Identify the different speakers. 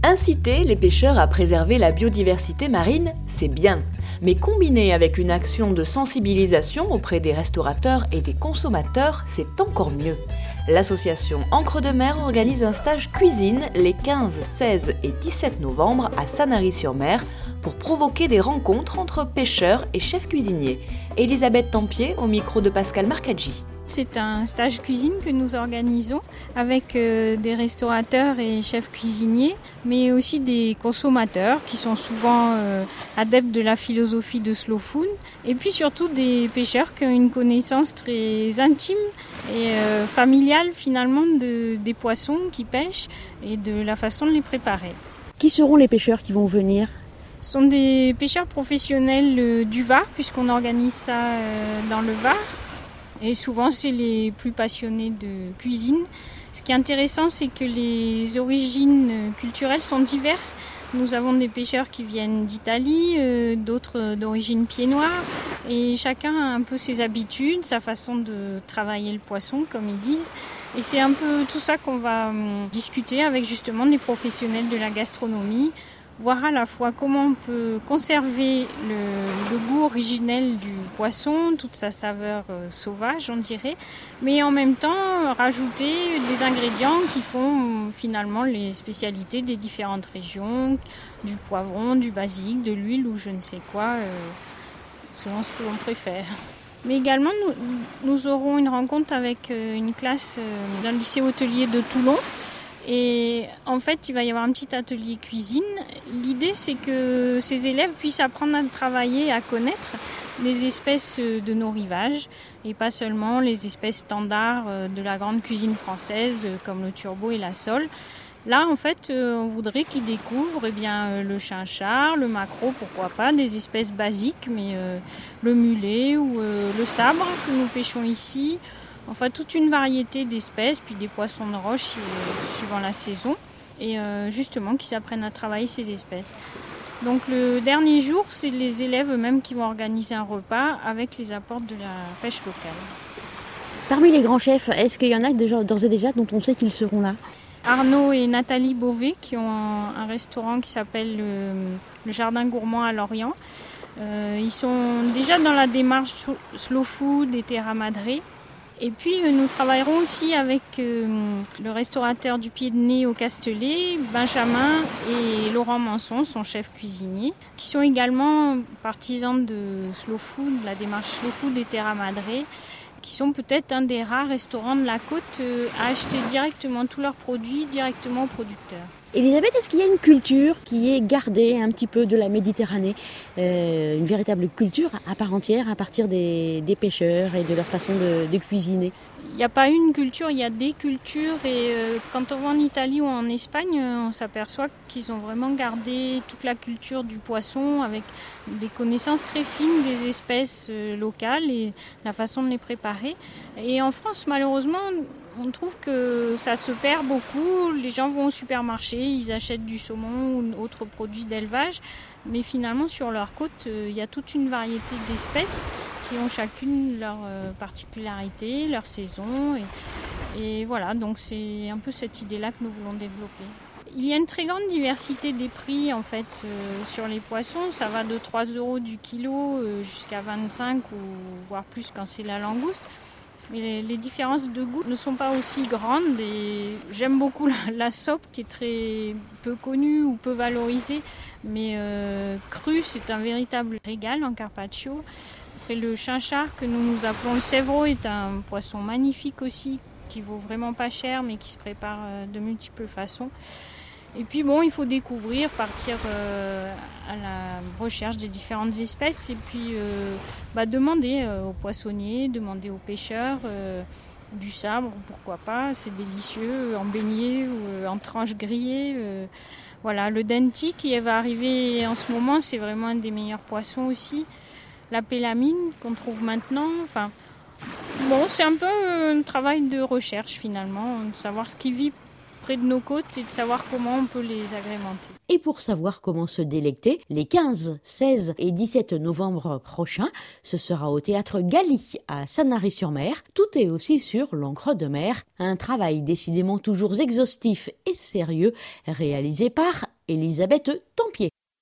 Speaker 1: Inciter les pêcheurs à préserver la biodiversité marine, c'est bien. Mais combiné avec une action de sensibilisation auprès des restaurateurs et des consommateurs, c'est encore mieux. L'association Encre de mer organise un stage cuisine les 15, 16 et 17 novembre à Sanary-sur-Mer pour provoquer des rencontres entre pêcheurs et chefs cuisiniers. Elisabeth Tempier au micro de Pascal Marcaggi.
Speaker 2: C'est un stage cuisine que nous organisons avec des restaurateurs et chefs cuisiniers, mais aussi des consommateurs qui sont souvent adeptes de la philosophie de slow food, et puis surtout des pêcheurs qui ont une connaissance très intime et familiale finalement des poissons qu'ils pêchent et de la façon de les préparer.
Speaker 3: Qui seront les pêcheurs qui vont venir ?
Speaker 2: Ce sont des pêcheurs professionnels du Var, puisqu'on organise ça dans le Var. Et souvent, c'est les plus passionnés de cuisine. Ce qui est intéressant, c'est que les origines culturelles sont diverses. Nous avons des pêcheurs qui viennent d'Italie, d'autres d'origine pied-noir. Et chacun a un peu ses habitudes, sa façon de travailler le poisson, comme ils disent. Et c'est un peu tout ça qu'on va discuter avec justement des professionnels de la gastronomie. Voir à la fois comment on peut conserver le goût originel du poisson, toute sa saveur sauvage, on dirait, mais en même temps rajouter des ingrédients qui font finalement les spécialités des différentes régions, du poivron, du basilic, de l'huile ou je ne sais quoi, selon ce que l'on préfère. Mais également, nous aurons une rencontre avec une classe d'un lycée hôtelier de Toulon. Et en fait, il va y avoir un petit atelier cuisine. L'idée, c'est que ces élèves puissent apprendre à travailler, à connaître les espèces de nos rivages et pas seulement les espèces standards de la grande cuisine française comme le turbot et la sole. Là, en fait, on voudrait qu'ils découvrent le chinchard, le maquereau, pourquoi pas, des espèces basiques, mais le mulet ou le sabre que nous pêchons ici. Enfin, toute une variété d'espèces, puis des poissons de roche suivant la saison, et justement qu'ils apprennent à travailler ces espèces. Donc le dernier jour, c'est les élèves eux-mêmes qui vont organiser un repas avec les apports de la pêche locale.
Speaker 3: Parmi les grands chefs, est-ce qu'il y en a déjà, d'ores et déjà dont on sait qu'ils seront là ?
Speaker 2: Arnaud et Nathalie Beauvais qui ont un restaurant qui s'appelle le Jardin Gourmand à Lorient. Ils sont déjà dans la démarche slow food et terra madre. Et puis nous travaillerons aussi avec le restaurateur du Pied de Nez au Castellet, Benjamin et Laurent Manson, son chef cuisinier, qui sont également partisans de slow food, la démarche slow food et terra madre, qui sont peut-être un des rares restaurants de la côte à acheter directement tous leurs produits directement aux producteurs.
Speaker 3: Elisabeth, est-ce qu'il y a une culture qui est gardée un petit peu de la Méditerranée, une véritable culture à part entière à partir des pêcheurs et de leur façon de cuisiner ?
Speaker 2: Il n'y a pas une culture, il y a des cultures et quand on va en Italie ou en Espagne, on s'aperçoit qu'ils ont vraiment gardé toute la culture du poisson avec des connaissances très fines des espèces locales et la façon de les préparer. Et en France, malheureusement, on trouve que ça se perd beaucoup. Les gens vont au supermarché, ils achètent du saumon ou d'autres produits d'élevage, mais finalement sur leur côte, il y a toute une variété d'espèces qui ont chacune leur particularité, leur saison. Et voilà, donc c'est un peu cette idée-là que nous voulons développer. Il y a une très grande diversité des prix en fait sur les poissons. Ça va de 3 € du kilo jusqu'à 25 ou voire plus quand c'est la langouste. Mais les différences de goût ne sont pas aussi grandes et j'aime beaucoup la sope qui est très peu connue ou peu valorisée. Mais crue, c'est un véritable régal en carpaccio. Après, le chinchard que nous appelons le sévreau est un poisson magnifique aussi qui vaut vraiment pas cher mais qui se prépare de multiples façons. Et puis bon, il faut découvrir, partir à la recherche des différentes espèces et puis demander aux poissonniers, demander aux pêcheurs du sabre, pourquoi pas, c'est délicieux, en beignet ou en tranches grillées. Voilà, le denti qui va arriver en ce moment, c'est vraiment un des meilleurs poissons aussi. La pélamine qu'on trouve maintenant, enfin, bon, c'est un peu un travail de recherche finalement, de savoir ce qui vit près de nos côtes et de savoir comment on peut les agrémenter.
Speaker 3: Et pour savoir comment se délecter, les 15, 16 et 17 novembre prochains, ce sera au théâtre Galie à Sanary-sur-Mer. Tout est aussi sur l'Encre de mer, un travail décidément toujours exhaustif et sérieux réalisé par Elisabeth Tempier.